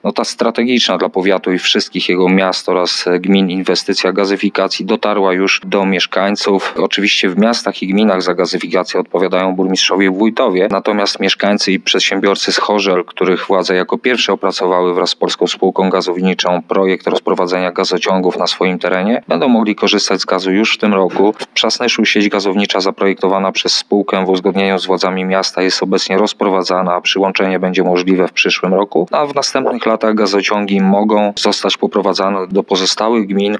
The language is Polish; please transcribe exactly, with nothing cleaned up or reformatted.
No ta strategiczna dla powiatu i wszystkich jego miast oraz gmin inwestycja gazyfikacji dotarła już do mieszkańców. Oczywiście w miastach i gminach za gazyfikację odpowiadają burmistrzowie i wójtowie, natomiast mieszkańcy i przedsiębiorcy z Chorzel, których władze jako pierwsze opracowały wraz z Polską Spółką Gazowniczą projekt rozprowadzenia gazociągów na swoim terenie, będą mogli korzystać z gazu już w tym roku. W Przasnyszu sieć gazownicza zaprojektowana przez spółkę w uzgodnieniu z władzami miasta jest obecnie rozprowadzana, a przyłączenie będzie możliwe w przyszłym roku, a w następnych latach gazociągi mogą zostać poprowadzane do pozostałych gmin